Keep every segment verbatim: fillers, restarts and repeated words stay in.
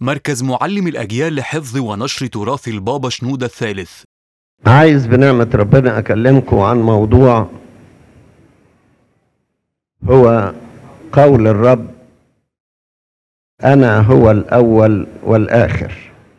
مركز معلم الأجيال لحفظ ونشر تراث البابا شنودة الثالث. عايز بنعمة ربنا أكلمكم عن موضوع هو قول الرب: أنا هو الأول والآخر.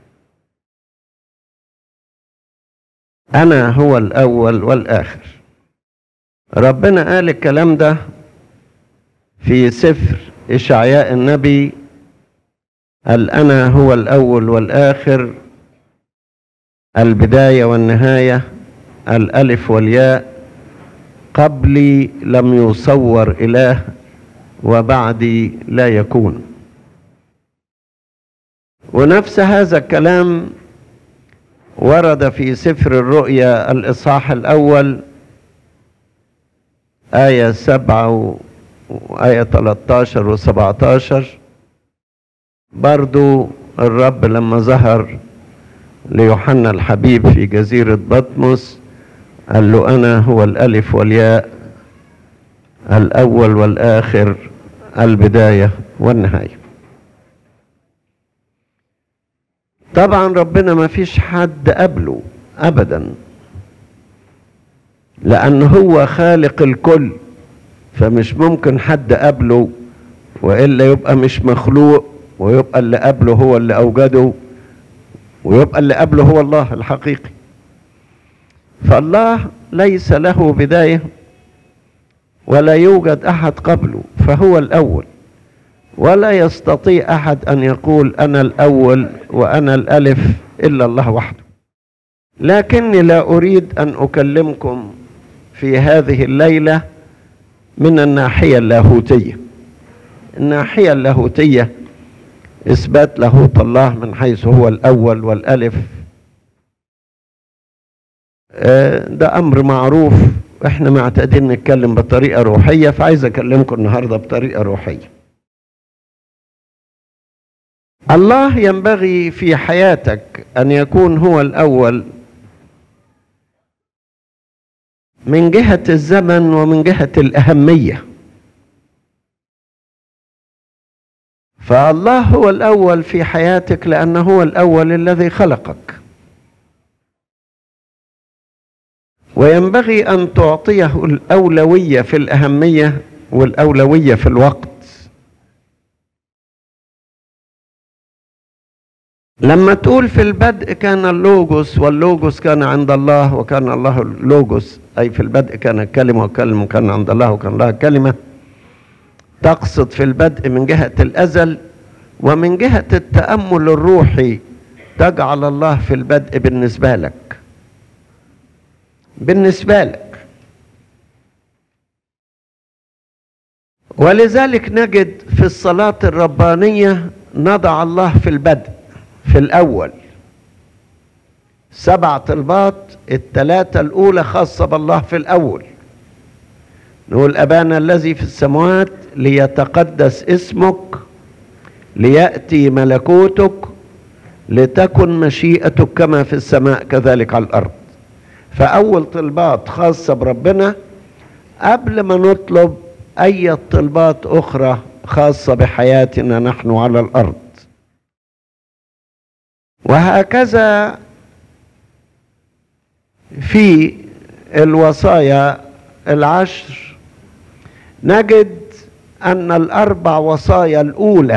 أنا هو الأول والآخر. ربنا قال الكلام ده في سفر إشعياء النبي، قال: أنا هو الأول والآخر، البداية والنهاية، الألف والياء، قبلي لم يصور إله وبعدي لا يكون. ونفس هذا الكلام ورد في سفر الرؤيا الإصحاح الأول آية سبعة وآية ثلاثة عشر وسبعة عشر. برضو الرب لما ظهر ليوحنا الحبيب في جزيرة بطمس قال له: أنا هو الألف والياء، الأول والآخر، البداية والنهاية. طبعا ربنا ما فيش حد قبله أبدا، لأن هو خالق الكل، فمش ممكن حد قبله، وإلا يبقى مش مخلوق، ويبقى اللي قبله هو اللي أوجده، ويبقى اللي قبله هو الله الحقيقي. فالله ليس له بداية ولا يوجد أحد قبله، فهو الأول، ولا يستطيع أحد أن يقول أنا الأول وأنا الألف إلا الله وحده. لكني لا أريد أن أكلمكم في هذه الليلة من الناحية اللاهوتية. الناحية اللاهوتية إثبات لاهوت الله من حيث هو الأول والألف، ده أمر معروف، إحنا معتادين نتكلم بطريقة روحية، فعايز أكلمكم النهاردة بطريقة روحية. الله ينبغي في حياتك أن يكون هو الأول من جهة الزمن ومن جهة الأهمية. فالله هو الأول في حياتك لأنه هو الأول الذي خلقك، وينبغي أن تعطيه الأولوية في الأهمية والأولوية في الوقت. لما تقول في البدء كان اللوجوس، واللوجوس كان عند الله، وكان الله اللوجوس، أي في البدء كان الكلمة، والكلمة كان عند الله، وكان الله الكلمة، تقصد في البدء من جهة الأزل، ومن جهة التأمل الروحي تجعل الله في البدء بالنسبة لك بالنسبة لك ولذلك نجد في الصلاة الربانية نضع الله في البدء في الأول. سبع طلبات، الثلاثة الأولى خاصة بالله في الأول. نقول: أبانا الذي في السماوات، ليتقدس اسمك، ليأتي ملكوتك، لتكن مشيئتك كما في السماء كذلك على الأرض. فأول طلبات خاصة بربنا قبل ما نطلب أي طلبات أخرى خاصة بحياتنا نحن على الأرض. وهكذا في الوصايا العشر نجد أن الأربع وصايا الأولى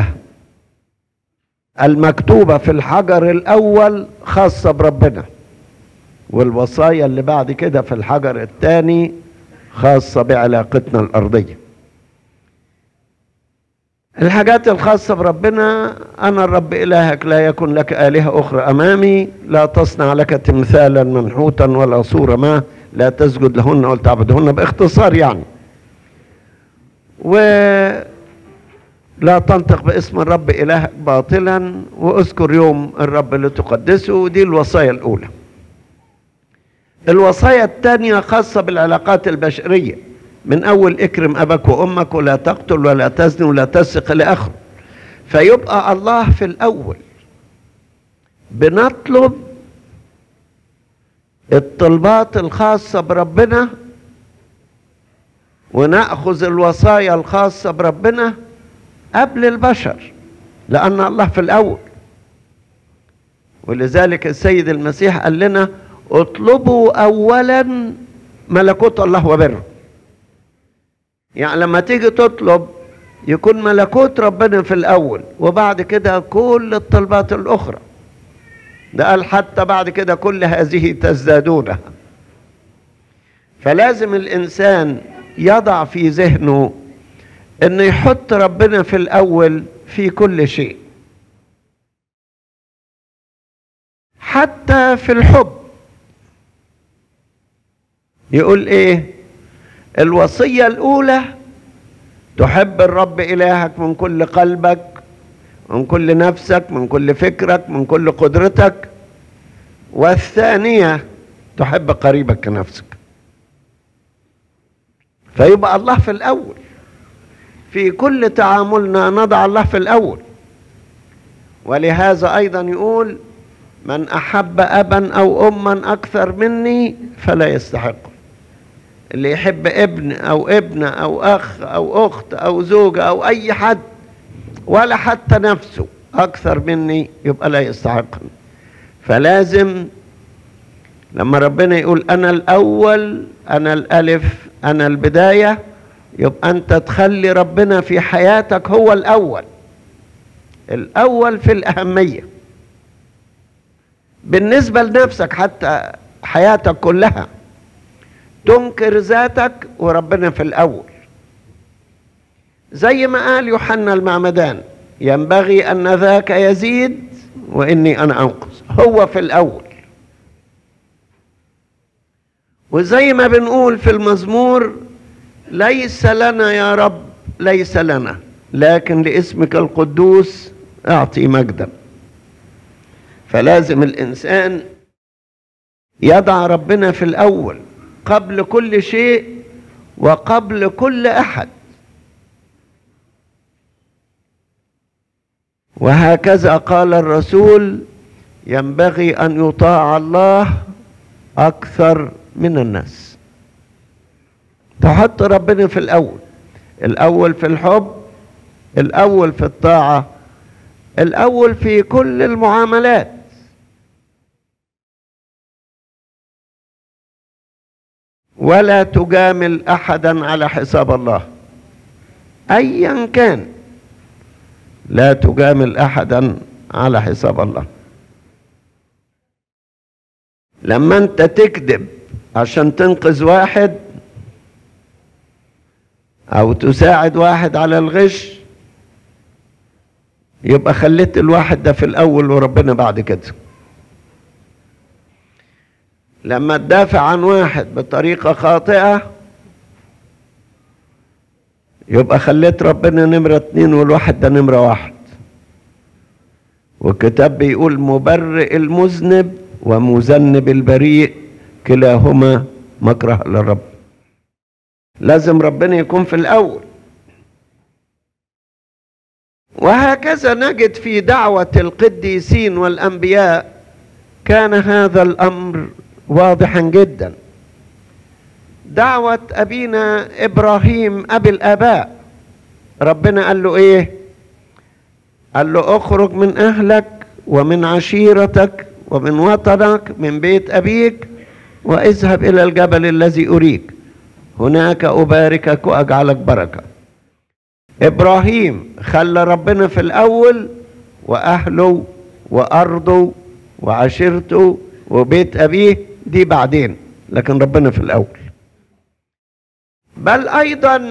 المكتوبة في الحجر الأول خاصة بربنا، والوصايا اللي بعد كده في الحجر الثاني خاصة بعلاقتنا الأرضية. الحاجات الخاصة بربنا: أنا الرب إلهك، لا يكن لك آلهة أخرى أمامي، لا تصنع لك تمثالا منحوتا ولا صورة ما، لا تسجد لهن ولا تعبدهن، باختصار يعني. ولا تنطق باسم الرب إلهك باطلا، واذكر يوم الرب لتقدسه. دي الوصايا الأولى. الوصايا الثانية خاصة بالعلاقات البشرية، من أول: اكرم أباك وأمك، ولا تقتل، ولا تزني، ولا تسرق، إلى آخره. فيبقى الله في الأول. بنطلب الطلبات الخاصة بربنا، ونأخذ الوصايا الخاصة بربنا قبل البشر، لأن الله في الأول. ولذلك السيد المسيح قال لنا اطلبوا اولا ملكوت الله وبره. يعني لما تيجي تطلب يكون ملكوت ربنا في الاول، وبعد كده كل الطلبات الاخرى. ده قال حتى بعد كده كل هذه تزدادونها. فلازم الانسان يضع في ذهنه انه يحط ربنا في الاول في كل شيء، حتى في الحب. يقول ايه؟ الوصية الاولى تحب الرب الهك من كل قلبك، من كل نفسك، من كل فكرك، من كل قدرتك. والثانية تحب قريبك كنفسك. فيبقى الله في الاول في كل تعاملنا، نضع الله في الاول. ولهذا ايضا يقول من احب ابا او اما اكثر مني فلا يستحق. اللي يحب ابن او ابنه او اخ او اخت او زوجة او اي حد ولا حتى نفسه اكثر مني يبقى لا يستحقني. فلازم لما ربنا يقول انا الاول، انا الالف، انا البداية، يبقى انت تخلي ربنا في حياتك هو الاول، الاول في الاهمية بالنسبة لنفسك. حتى حياتك كلها تنكر ذاتك وربنا في الاول. زي ما قال يوحنا المعمدان ينبغي ان ذاك يزيد واني انا انقص. هو في الاول. وزي ما بنقول في المزمور ليس لنا يا رب ليس لنا، لكن لاسمك القدوس اعطي مجدا. فلازم الانسان يضع ربنا في الاول قبل كل شيء وقبل كل احد. وهكذا قال الرسول ينبغي ان يطاع الله اكثر من الناس. تحط ربنا في الاول، الاول في الحب، الاول في الطاعة، الاول في كل المعاملات. ولا تجامل احدا على حساب الله ايا كان. لا تجامل احدا على حساب الله. لما انت تكذب عشان تنقذ واحد او تساعد واحد على الغش، يبقى خليت الواحد ده في الاول وربنا بعد كده. لما تدافع عن واحد بطريقة خاطئة يبقى خليت ربنا نمرة اتنين والواحد ده نمرة واحد. والكتاب بيقول مبرئ المذنب ومذنب البريء كلاهما مكره للرب. لازم ربنا يكون في الأول. وهكذا نجد في دعوة القديسين والأنبياء كان هذا الأمر واضحا جدا. دعوة أبينا إبراهيم أبي الآباء، ربنا قال له إيه؟ قال له اخرج من أهلك ومن عشيرتك ومن وطنك من بيت أبيك واذهب إلى الجبل الذي أريك، هناك أباركك وأجعلك بركة. إبراهيم خلى ربنا في الأول، وأهله وأرضه وعشيرته وبيت أبيه دي بعدين، لكن ربنا في الأول. بل أيضا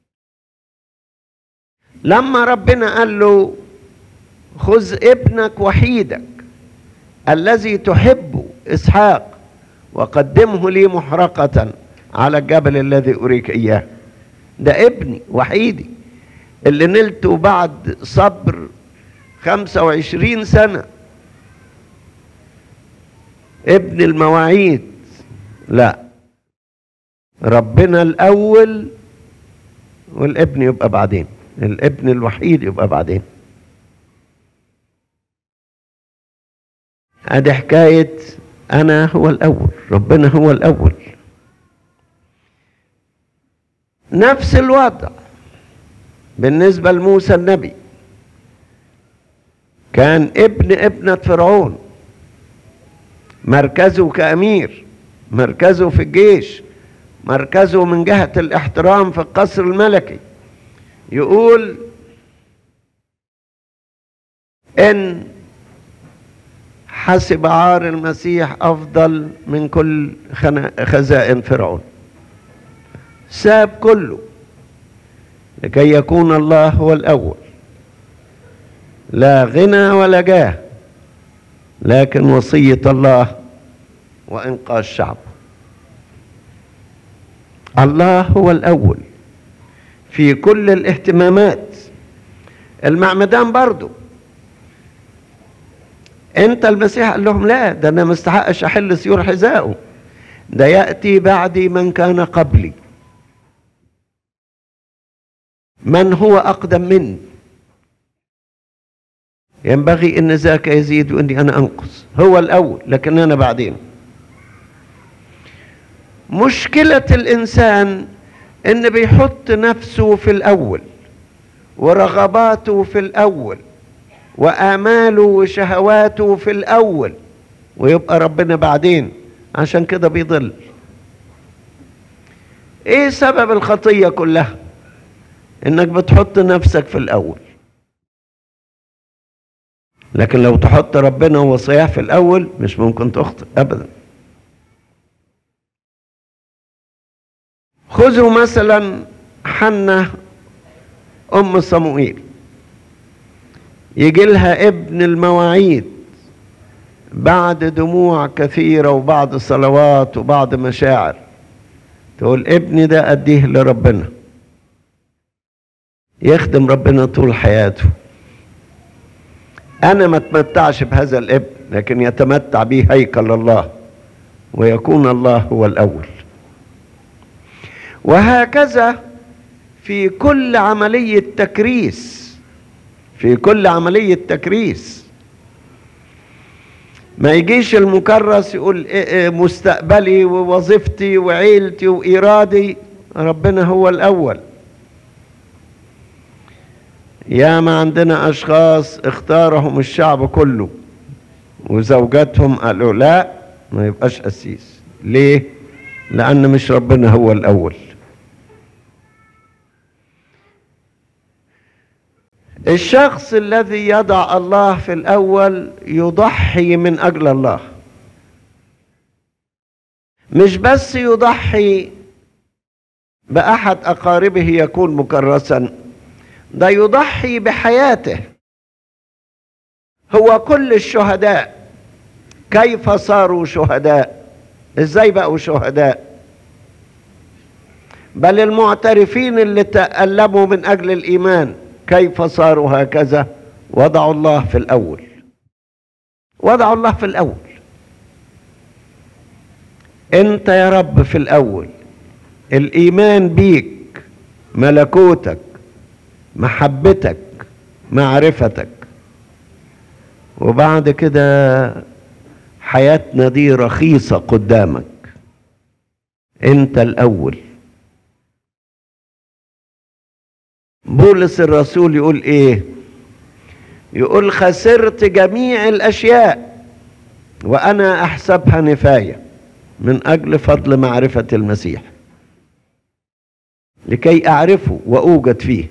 لما ربنا قال له خذ ابنك وحيدك الذي تحبه إسحاق وقدمه لي محرقة على الجبل الذي أريك إياه، ده ابني وحيدي اللي نلته بعد صبر خمسة وعشرين سنة، ابن المواعيد. لا، ربنا الأول والابن يبقى بعدين، الابن الوحيد يبقى بعدين. ادي حكاية انا هو الاول، ربنا هو الاول. نفس الوضع بالنسبة لموسى النبي، كان ابن ابنة فرعون مركزه كأمير، مركزه في الجيش، مركزه من جهة الاحترام في القصر الملكي. يقول إن حسب عار المسيح أفضل من كل خزائن فرعون، ساب كله لكي يكون الله هو الأول، لا غنى ولا جاه، لكن وصية الله وإنقاذ شعبه. الله هو الأول في كل الاهتمامات. المعمدان برضو، انت المسيح قال لهم لا، ده انا مستحقش احل سيور حذائه، ده يأتي بعدي من كان قبلي، من هو أقدم مني، ينبغي ان ذاك يزيد واني انا انقص. هو الاول لكن انا بعدين. مشكلة الانسان ان بيحط نفسه في الاول، ورغباته في الاول، وآماله وشهواته في الاول، ويبقى ربنا بعدين. عشان كده بيضل. ايه سبب الخطية كلها؟ انك بتحط نفسك في الاول. لكن لو تحط ربنا ووصاياه في الاول مش ممكن تخطئ ابدا. خذوا مثلا حنة ام صموئيل، يجي لها ابن المواعيد بعد دموع كثيرة وبعد صلوات وبعد مشاعر، تقول ابني ده اديه لربنا، يخدم ربنا طول حياته. انا ما اتمتعش بهذا الابن، لكن يتمتع به هيكل الله، ويكون الله هو الاول. وهكذا في كل عملية تكريس، في كل عملية تكريس ما يجيش المكرس يقول مستقبلي ووظيفتي وعيلتي وإيرادي، ربنا هو الأول. يا ما عندنا أشخاص اختارهم الشعب كله وزوجاتهم قالوا لا ما يبقاش قسيس. ليه؟ لأن مش ربنا هو الأول. الشخص الذي يضع الله في الأول يضحي من أجل الله. مش بس يضحي بأحد أقاربه يكون مكرسا، ده يضحي بحياته. هو كل الشهداء كيف صاروا شهداء؟ ازاي بقوا شهداء؟ بل المعترفين اللي تألموا من أجل الإيمان كيف صاروا هكذا؟ وضعوا الله في الأول، وضعوا الله في الأول. انت يا رب في الأول، الإيمان بيك، ملكوتك، محبتك، معرفتك، وبعد كده حياتنا دي رخيصة قدامك. انت الأول. بولس الرسول يقول ايه؟ يقول خسرت جميع الاشياء وانا احسبها نفاية من اجل فضل معرفة المسيح، لكي اعرفه واوجد فيه.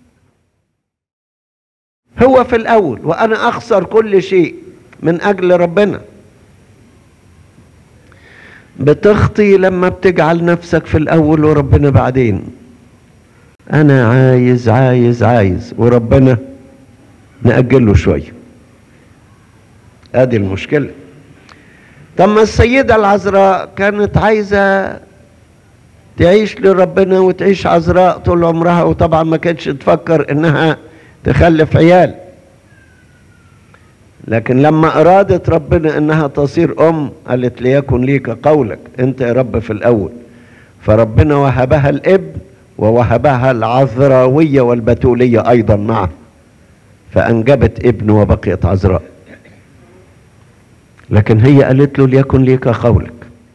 هو في الاول وانا اخسر كل شيء من اجل ربنا. بتخطي لما بتجعل نفسك في الاول وربنا بعدين. انا عايز عايز عايز وربنا نأجله شوية. ادي المشكلة. طب ما السيدة العذراء كانت عايزة تعيش لربنا وتعيش عذراء طول عمرها، وطبعا ما كانتش تفكر انها تخلف عيال، لكن لما ارادت ربنا انها تصير ام قالت ليكن ليك قولك، انت يا رب في الاول. فربنا وهبها الابن ووهبها العذراوية والبتولية ايضا معه، فانجبت ابن وبقيت عذراء. لكن هي قالت له ليكن ليك قولك.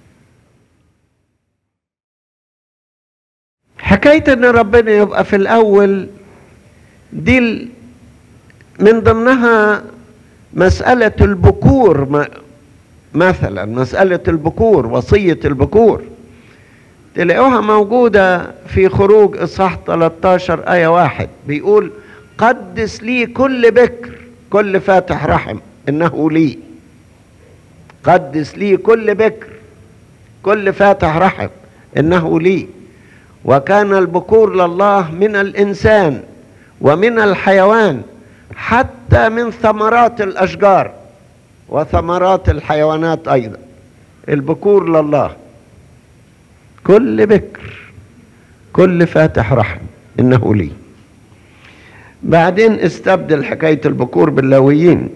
حكاية ان ربنا يبقى في الاول دي من ضمنها مسألة البكور مثلا مسألة البكور، وصية البكور، تلاقوها موجودة في خروج إصحاح ثلاثة عشر آية واحد، بيقول قدس لي كل بكر كل فاتح رحم إنه لي. قدس لي كل بكر كل فاتح رحم إنه لي. وكان البكور لله من الإنسان ومن الحيوان حتى من ثمرات الأشجار وثمرات الحيوانات أيضا. البكور لله، كل بكر كل فاتح رحم إنه لي. بعدين استبدل حكاية البكور باللاويين،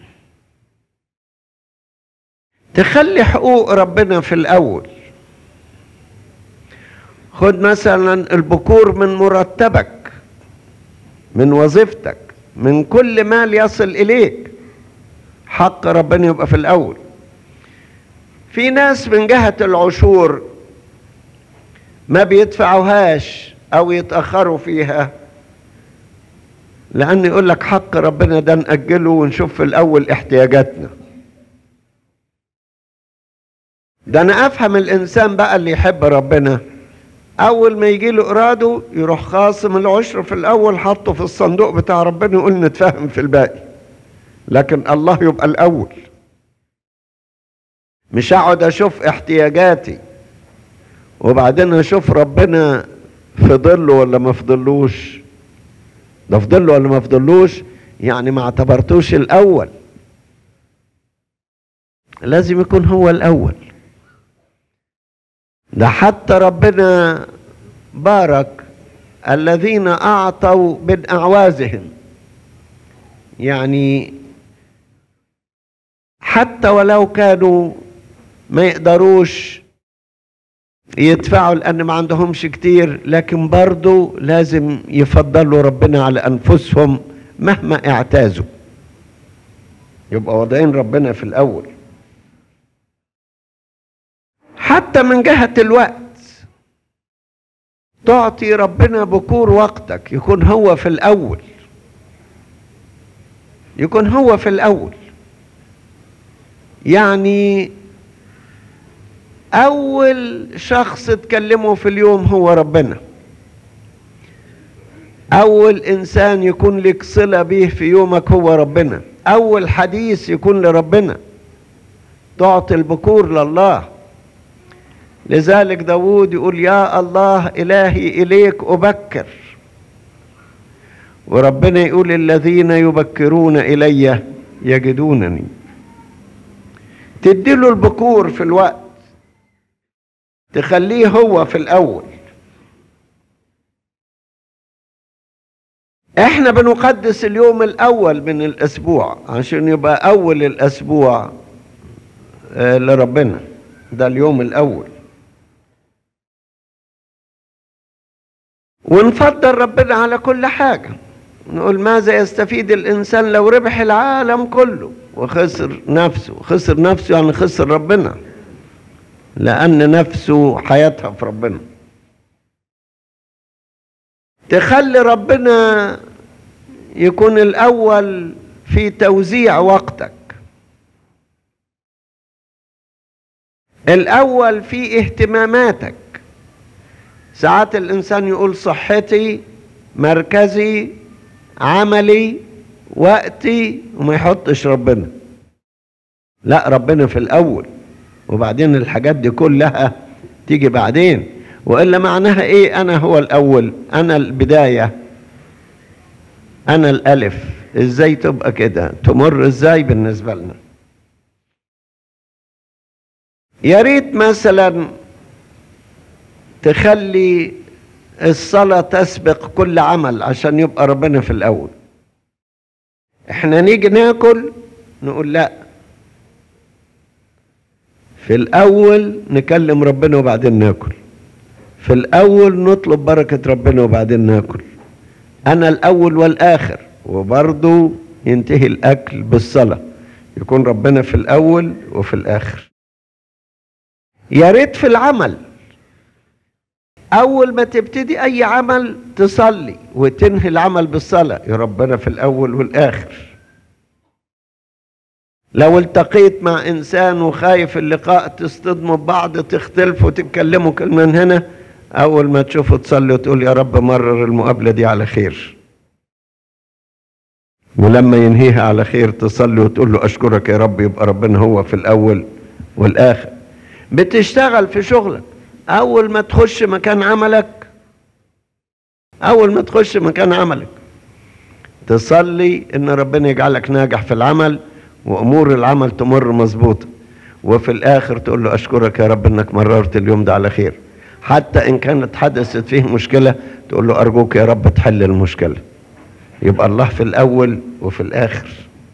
تخلي حقوق ربنا في الأول. خد مثلا البكور من مرتبك، من وظيفتك، من كل مال يصل إليك، حق ربنا يبقى في الأول. في ناس من جهة العشور ما بيدفعوهاش أو يتأخروا فيها، لأن يقول لك حق ربنا ده نأجله ونشوف في الأول احتياجاتنا. ده أنا أفهم الإنسان بقى اللي يحب ربنا، أول ما يجي له إراده يروح خاصم العشر في الأول حطه في الصندوق بتاع ربنا، يقول نتفاهم في الباقي. لكن الله يبقى الأول، مش أقعد أشوف احتياجاتي وبعدين أشوف ربنا فضله ولا ما فضلوش. ده فضله ولا ما فضلوش يعني ما اعتبرتوش الأول. لازم يكون هو الأول. ده حتى ربنا بارك الذين أعطوا من أعوازهم، يعني حتى ولو كانوا ما يقدروش يدفعوا لأن ما عندهمش كتير، لكن برضو لازم يفضلوا ربنا على أنفسهم مهما اعتازوا، يبقى وضعين ربنا في الأول. حتى من جهة الوقت تعطي ربنا بكور وقتك، يكون هو في الأول، يكون هو في الأول. يعني أول شخص تكلمه في اليوم هو ربنا، أول إنسان يكون لك صلة به في يومك هو ربنا، أول حديث يكون لربنا. تعطي البكور لله. لذلك داود يقول يا الله إلهي إليك أبكر، وربنا يقول الذين يبكرون إلي يجدونني. تديله البكور في الوقت، تخليه هو في الأول. احنا بنقدس اليوم الأول من الأسبوع عشان يبقى أول الأسبوع لربنا، ده اليوم الأول. ونفضل ربنا على كل حاجة. نقول ماذا يستفيد الإنسان لو ربح العالم كله وخسر نفسه؟ خسر نفسه يعني خسر ربنا، لأن نفسه حياتها في ربنا. تخلي ربنا يكون الأول في توزيع وقتك، الأول في اهتماماتك. ساعات الإنسان يقول صحتي، مركزي، عملي، وقتي، وما يحطش ربنا. لا، ربنا في الأول، وبعدين الحاجات دي كلها تيجي بعدين. وإلا معناها إيه؟ أنا هو الأول، أنا البداية، أنا الألف. إزاي تبقى كده؟ تمر إزاي بالنسبة لنا؟ يا ريت مثلا تخلي الصلاة تسبق كل عمل عشان يبقى ربنا في الأول. احنا نيجي ناكل نقول لا، في الأول نكلم ربنا وبعدين ناكل، في الأول نطلب بركة ربنا وبعدين ناكل. أنا الأول والآخر، وبرضو ينتهي الأكل بالصلاة، يكون ربنا في الأول وفي الآخر. يا ريت في العمل أول ما تبتدي أي عمل تصلي وتنهي العمل بالصلاة، يا ربنا في الأول والآخر. لو التقيت مع انسان وخايف اللقاء تصطدموا ببعض، تختلفوا تتكلموا كلمة من هنا، اول ما تشوفوا تصلي وتقول يا رب مرر المقابلة دي على خير، ولما ينهيها على خير تصلي وتقول له اشكرك يا رب، يبقى ربنا هو في الاول والاخر. بتشتغل في شغلك، اول ما تخش مكان عملك اول ما تخش مكان عملك تصلي ان ربنا يجعلك ناجح في العمل وامور العمل تمر مظبوطه، وفي الاخر تقول له اشكرك يا رب انك مررت اليوم ده على خير. حتى ان كانت حدثت فيه مشكله تقول له ارجوك يا رب تحل المشكله. يبقى الله في الاول وفي الاخر.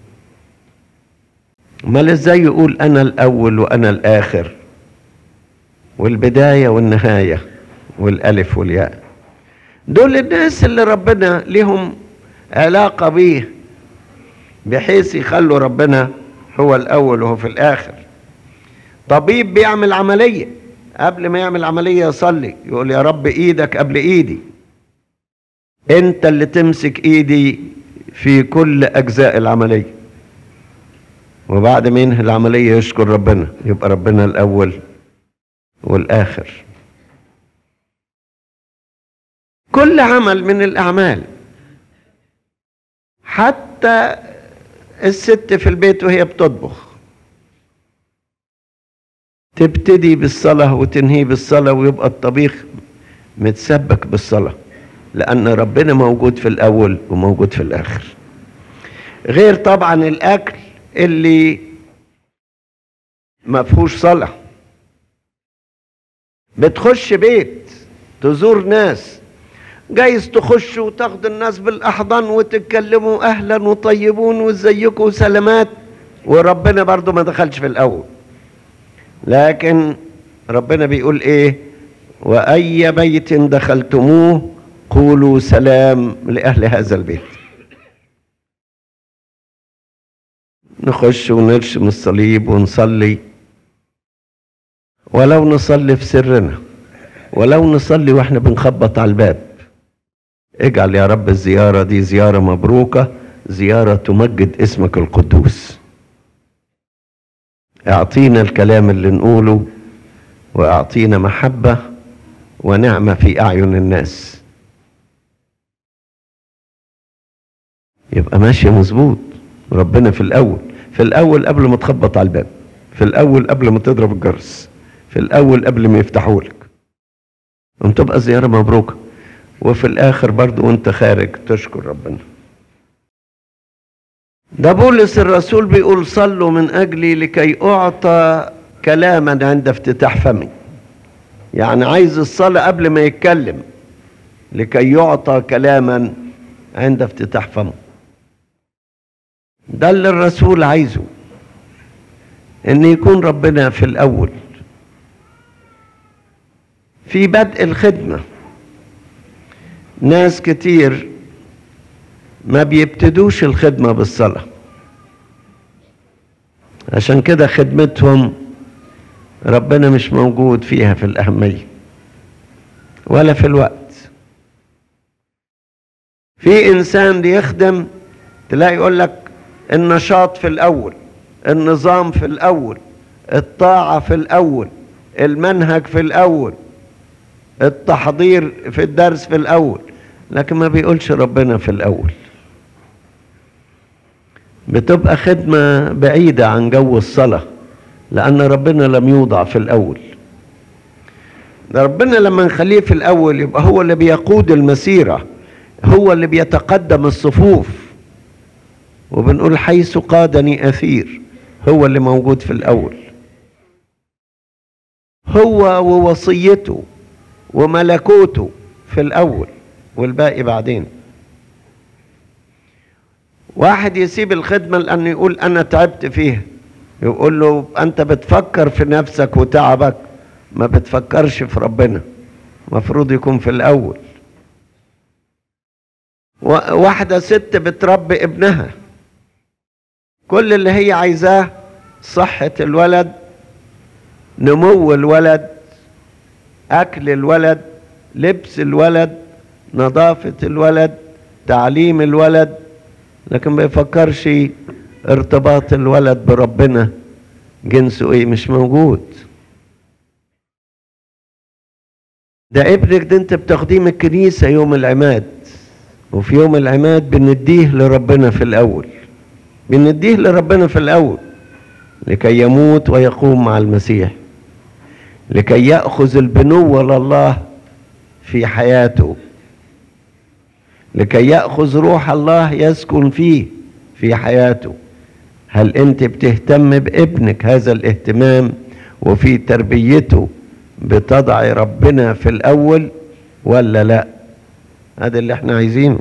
امال ازاي يقول انا الاول وانا الاخر والبدايه والنهايه والالف والياء؟ دول الناس اللي ربنا لهم علاقه بيه بحيث يخلوا ربنا هو الاول وهو في الاخر. طبيب بيعمل عمليه، قبل ما يعمل عمليه يصلي يقول يا رب ايدك قبل ايدي، انت اللي تمسك ايدي في كل اجزاء العمليه، وبعد ما ينهي العمليه يشكر ربنا. يبقى ربنا الاول والاخر. كل عمل من الاعمال، حتى الست في البيت وهي بتطبخ تبتدي بالصلاة وتنهي بالصلاة، ويبقى الطبيخ متسبك بالصلاة، لأن ربنا موجود في الأول وموجود في الآخر. غير طبعا الأكل اللي ما فيهوش صلاة. بتخش بيت تزور ناس، جايز تخش وتاخد الناس بالاحضان وتتكلموا اهلا وطيبون وازيكم وسلامات، وربنا برضو ما دخلش في الاول. لكن ربنا بيقول ايه؟ واي بيت دخلتموه قولوا سلام لاهل هذا البيت. نخش ونرشم الصليب ونصلي، ولو نصلي في سرنا، ولو نصلي واحنا بنخبط على الباب. اجعل يا رب الزيارة دي زيارة مبروكة، زيارة تمجد اسمك القدوس. اعطينا الكلام اللي نقوله، واعطينا محبة ونعمة في اعين الناس. يبقى ماشي مظبوط. ربنا في الاول، في الاول قبل ما تخبط على الباب، في الاول قبل ما تضرب الجرس، في الاول قبل ما يفتحوا لك، وتبقى زيارة مبروكة. وفي الاخر برضو وانت خارج تشكر ربنا. ده بولس الرسول بيقول صلوا من اجلي لكي اعطى كلاما عند افتتاح فمي. يعني عايز الصلاة قبل ما يتكلم، لكي يعطى كلاما عند افتتاح فمه. ده اللي الرسول عايزه، ان يكون ربنا في الاول في بدء الخدمة. ناس كتير ما بيبتدوش الخدمة بالصلاة، عشان كده خدمتهم ربنا مش موجود فيها في الأهمية ولا في الوقت. في إنسان بيخدم تلاقي يقول لك النشاط في الأول، النظام في الأول، الطاعة في الأول، المنهج في الأول، التحضير في الدرس في الأول، لكن ما بيقولش ربنا في الأول. بتبقى خدمة بعيدة عن جو الصلاة، لأن ربنا لم يوضع في الأول. ده ربنا لما نخليه في الأول يبقى هو اللي بيقود المسيرة، هو اللي بيتقدم الصفوف، وبنقول حيث قادني أثير. هو اللي موجود في الأول، هو ووصيته وملكوته في الأول، والباقي بعدين. واحد يسيب الخدمة لأنه يقول أنا تعبت فيها، يقول له أنت بتفكر في نفسك وتعبك، ما بتفكرش في ربنا. مفروض يكون في الأول. واحدة ست بتربي ابنها، كل اللي هي عايزاه صحة الولد، نمو الولد، أكل الولد، لبس الولد، نظافة الولد، تعليم الولد، لكن ما يفكرش ارتباط الولد بربنا جنسه ايه؟ مش موجود. ده ابنك ده انت بتاخديه من الكنيسة يوم العماد، وفي يوم العماد بنديه لربنا في الاول، بنديه لربنا في الاول لكي يموت ويقوم مع المسيح، لكي يأخذ البنوة لله في حياته، لكي يأخذ روح الله يسكن فيه في حياته. هل انت بتهتم بابنك هذا الاهتمام وفي تربيته بتضع ربنا في الاول ولا لا؟ هذا اللي احنا عايزينه.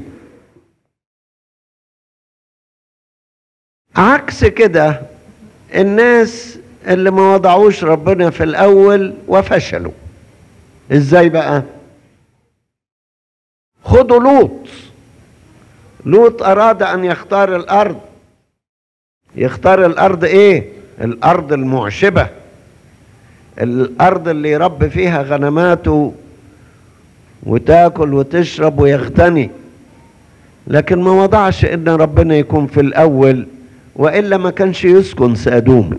عكس كده الناس اللي ما وضعوش ربنا في الاول وفشلوا. ازاي بقى؟ خدوا لوط. لوط اراد ان يختار الارض. يختار الارض ايه؟ الارض المعشبة، الارض اللي يربي فيها غنماته وتاكل وتشرب ويغتني، لكن ما وضعش ان ربنا يكون في الاول، والا ما كانش يسكن سادوم.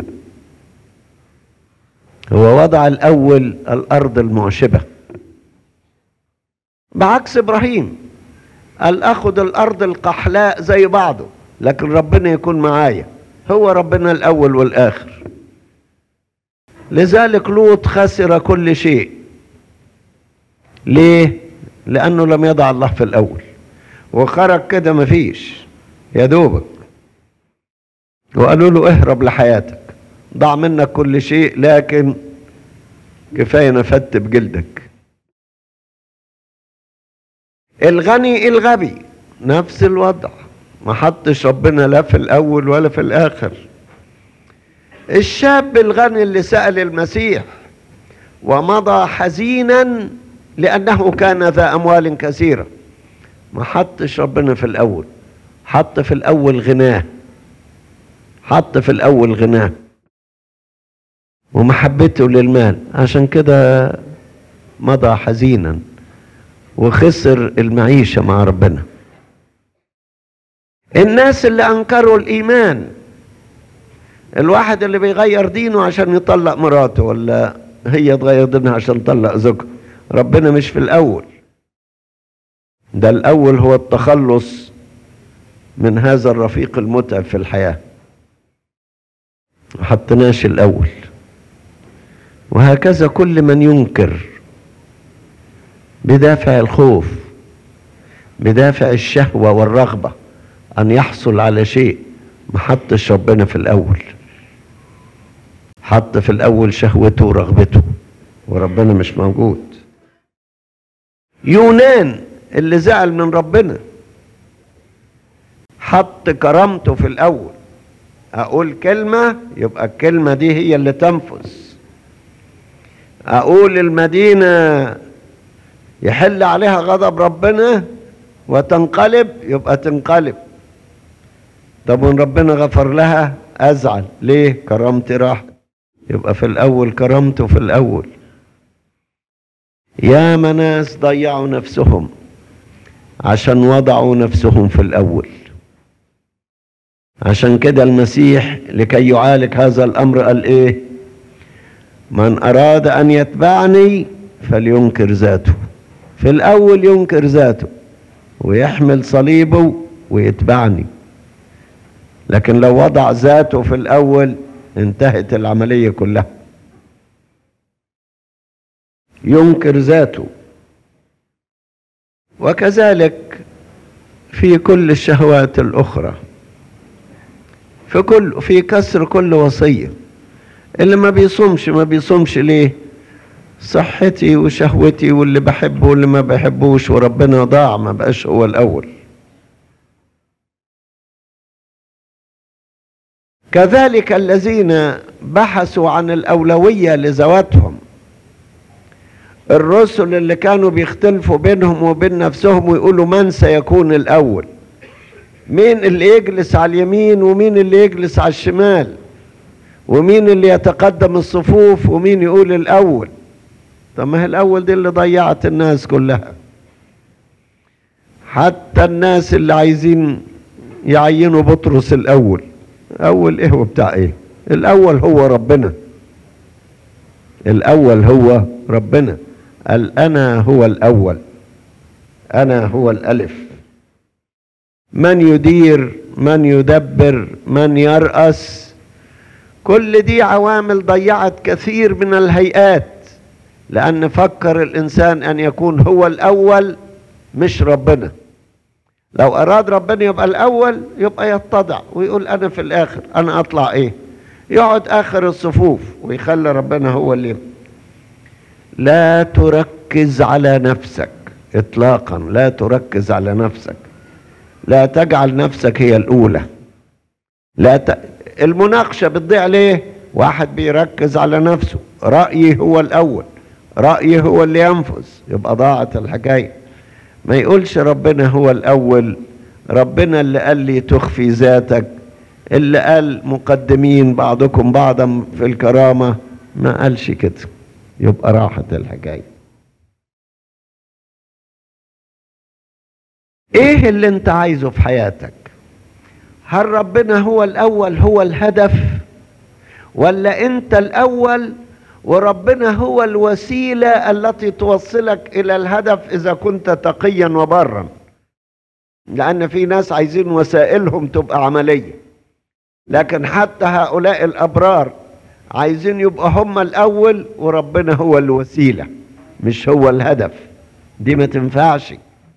هو وضع الاول الارض المعشبة. بعكس ابراهيم قال اخد الارض القحلاء زي بعضه، لكن ربنا يكون معايا، هو ربنا الاول والاخر. لذلك لوط خسر كل شيء. ليه؟ لانه لم يضع الله في الاول، وخرج كده مفيش، يا دوبك. وقالوا له اهرب لحياتك، ضع منك كل شيء، لكن كفايه نفدت بجلدك. الغني الغبي نفس الوضع، ما حطش ربنا لا في الاول ولا في الاخر. الشاب الغني اللي سأل المسيح ومضى حزينا لأنه كان ذا أموال كثيرة، ما حطش ربنا في الأول، حط في الأول غناه، حط في الأول غناه ومحبته للمال، عشان كده مضى حزينا وخسر المعيشة مع ربنا. الناس اللي أنكروا الإيمان، الواحد اللي بيغير دينه عشان يطلق مراته، ولا هي تغير دينها عشان تطلق زوجها، ربنا مش في الأول. ده الأول هو التخلص من هذا الرفيق المتعب في الحياة، ما حطناش الأول. وهكذا كل من ينكر بدافع الخوف، بدافع الشهوة والرغبة أن يحصل على شيء، ما حطش ربنا في الأول، حط في الأول شهوته ورغبته، وربنا مش موجود. يونان اللي زعل من ربنا حط كرامته في الأول، أقول كلمة يبقى الكلمة دي هي اللي تنفذ، أقول المدينة يحل عليها غضب ربنا وتنقلب يبقى تنقلب. طب وان ربنا غفر لها أزعل ليه؟ كرامتي راحت. يبقى في الأول كرامته في الأول. يا ناس ضيعوا نفسهم عشان وضعوا نفسهم في الأول. عشان كده المسيح لكي يعالج هذا الأمر قال إيه؟ من أراد أن يتبعني فلينكر ذاته. في الأول ينكر ذاته ويحمل صليبه ويتبعني، لكن لو وضع ذاته في الأول انتهت العملية كلها. ينكر ذاته. وكذلك في كل الشهوات الأخرى، في كل في كسر كل وصية. اللي ما بيصومش ما بيصومش ليه؟ صحتي وشهوتي واللي بحبه واللي ما بحبوش، وربنا ضاع ما بقاش هو الأول. كذلك الذين بحثوا عن الأولوية لذواتهم، الرسل اللي كانوا بيختلفوا بينهم وبين نفسهم ويقولوا من سيكون الأول، مين اللي يجلس على اليمين ومين اللي يجلس على الشمال، ومين اللي يتقدم الصفوف ومين يقول الأول. طب ما هي الأول دي اللي ضيعت الناس كلها. حتى الناس اللي عايزين يعينوا بطرس الأول أول إيه وبتاع إيه؟ الأول هو ربنا. الأول هو ربنا. قال أنا هو الأول، أنا هو الألف. من يدير، من يدبر، من يرأس، كل دي عوامل ضيعت كثير من الهيئات، لأن فكر الإنسان أن يكون هو الأول مش ربنا. لو أراد ربنا يبقى الأول يبقى يتضع ويقول أنا في الآخر، أنا أطلع إيه؟ يقعد آخر الصفوف ويخلي ربنا هو اللي. لا تركز على نفسك إطلاقا، لا تركز على نفسك، لا تجعل نفسك هي الأولى. لا ت... المناقشة بتضيع ليه؟ واحد بيركز على نفسه، رأيه هو الأول، رأيه هو اللي ينفذ، يبقى ضاعت الحكاية. ما يقولش ربنا هو الأول، ربنا اللي قال لي تخفي ذاتك، اللي قال مقدمين بعضكم بعضا في الكرامة، ما قالش كده، يبقى راحت الحكاية. ايه اللي انت عايزه في حياتك؟ هل ربنا هو الأول، هو الهدف، ولا انت الأول وربنا هو الوسيلة التي توصلك إلى الهدف إذا كنت تقيا وبرا؟ لأن في ناس عايزين وسائلهم تبقى عملية، لكن حتى هؤلاء الأبرار عايزين يبقى هم الأول وربنا هو الوسيلة مش هو الهدف. دي ما تنفعش،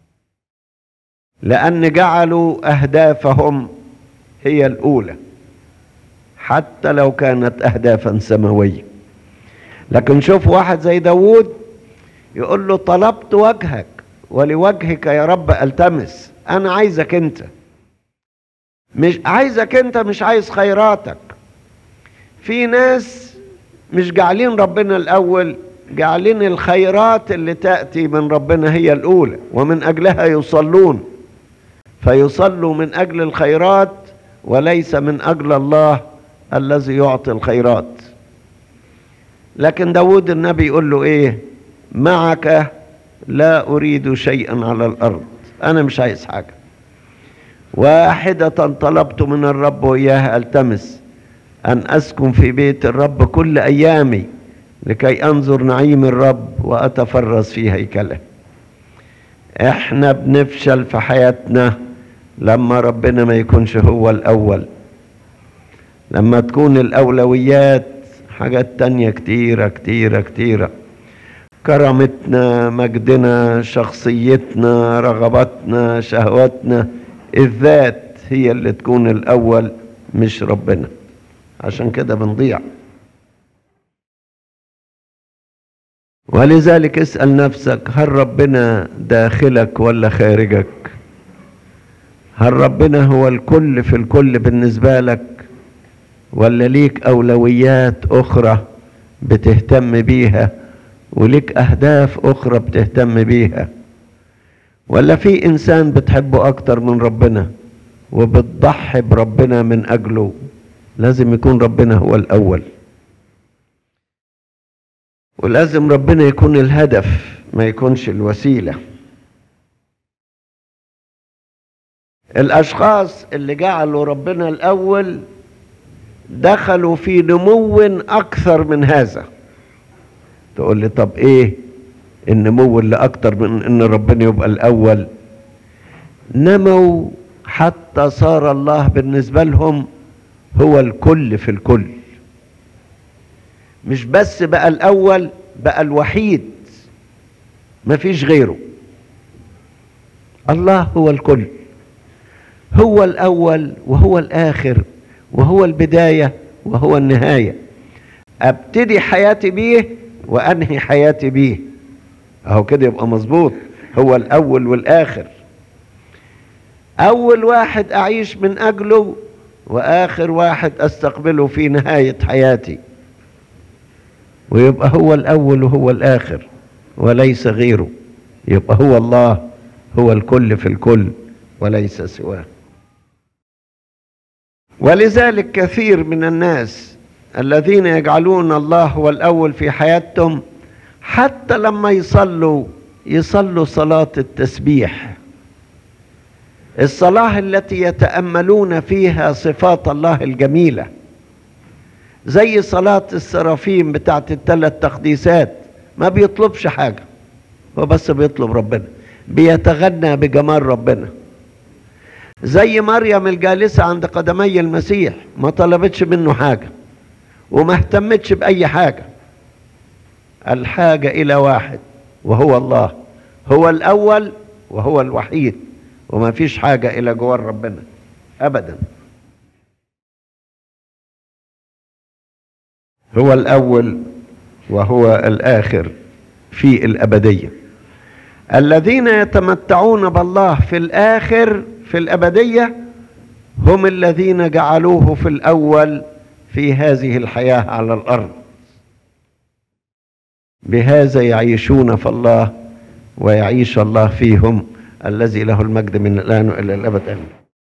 لأن جعلوا أهدافهم هي الأولى حتى لو كانت أهدافا سماوية. لكن شوف واحد زي داود يقول له طلبت وجهك ولوجهك يا رب التمس. انا عايزك انت، مش عايزك انت، مش عايز خيراتك. في ناس مش جعلين ربنا الاول، جعلين الخيرات اللي تأتي من ربنا هي الاولى، ومن اجلها يصلون، فيصلوا من اجل الخيرات وليس من اجل الله الذي يعطي الخيرات. لكن داود النبي يقول له ايه؟ معك لا اريد شيئا على الارض، انا مش عايز حاجة. واحدة طلبت من الرب وإياها التمس، ان اسكن في بيت الرب كل ايامي لكي انظر نعيم الرب واتفرس في هيكله. احنا بنفشل في حياتنا لما ربنا ما يكونش هو الاول، لما تكون الاولويات حاجات تانية كتيرة كتيرة كتيرة، كرامتنا، مجدنا، شخصيتنا، رغباتنا، شهواتنا، الذات هي اللي تكون الأول مش ربنا. عشان كده بنضيع. ولذلك اسأل نفسك، هل ربنا داخلك ولا خارجك؟ هل ربنا هو الكل في الكل بالنسبة لك، ولا ليك أولويات أخرى بتهتم بيها، وليك أهداف أخرى بتهتم بيها؟ ولا في إنسان بتحبه أكتر من ربنا وبتضحي بربنا من أجله؟ لازم يكون ربنا هو الأول، ولازم ربنا يكون الهدف ما يكونش الوسيلة. الأشخاص اللي جعلوا ربنا الأول دخلوا في نمو أكثر من هذا. تقول لي طب إيه النمو اللي أكثر من إن ربنا يبقى الأول؟ نموا حتى صار الله بالنسبة لهم هو الكل في الكل، مش بس بقى الأول، بقى الوحيد، مفيش غيره. الله هو الكل، هو الأول وهو الآخر وهو البداية وهو النهاية. ابتدي حياتي بيه وانهي حياتي بيه، اهو كده يبقى مظبوط. هو الاول والاخر، اول واحد اعيش من اجله واخر واحد استقبله في نهاية حياتي، ويبقى هو الاول وهو الاخر وليس غيره. يبقى هو الله، هو الكل في الكل وليس سواه. ولذلك كثير من الناس الذين يجعلون الله هو الأول في حياتهم، حتى لما يصلوا يصلوا صلاة التسبيح الصلاة التي يتأملون فيها صفات الله الجميلة، زي صلاة السرافيم بتاعت الثلاث تقديسات، ما بيطلبش حاجة، هو بس بيطلب ربنا، بيتغنى بجمال ربنا. زي مريم الجالسة عند قدمي المسيح، ما طلبتش منه حاجة وما اهتمتش بأي حاجة، الحاجة إلى واحد وهو الله، هو الأول وهو الوحيد، وما فيش حاجة إلى جوار ربنا أبدا. هو الأول وهو الآخر في الأبدية. الذين يتمتعون بالله في الآخر في الأبدية هم الذين جعلوه في الأول في هذه الحياة على الأرض، بهذا يعيشون في الله ويعيش الله فيهم، الذي له المجد من الآن وإلى الأبد آمين.